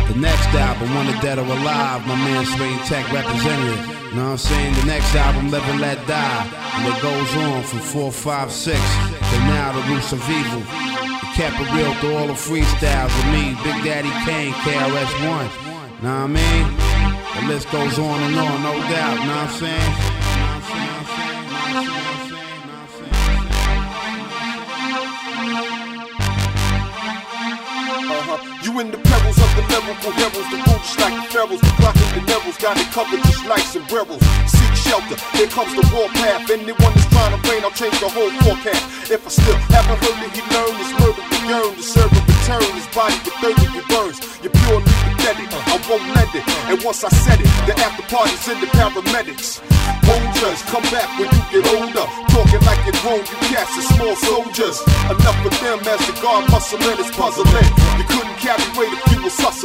The next album, Wanted Dead or Alive, my man Swing Tech representative. You know what I'm saying? The next album, Live and Let Die. And it goes on from 4, 5, 6 to now the Roots of Evil. It kept it real through all the freestyles with me, Big Daddy Kane, KRS-One. Know what I mean? The list goes on and on, no doubt. Know what I'm saying? You in the perils of the lyrical heralds, the roots like the pharaohs, the blocking the levels, got it covered just like sombreros. Seek shelter, here comes the warpath. Anyone that's trying to rain, I'll change the whole forecast. If I still haven't heard that he learned, his murder to yearn, to serve and return, his body with 30 burns. You're purely pathetic, I won't let it. And once I said it, the after party's in the paramedics. Soldiers, come back when you get older. Talking like it wrong, you cats are small soldiers. Enough of them as the guard muscle and it's puzzling. You couldn't carry weight if you was hustling.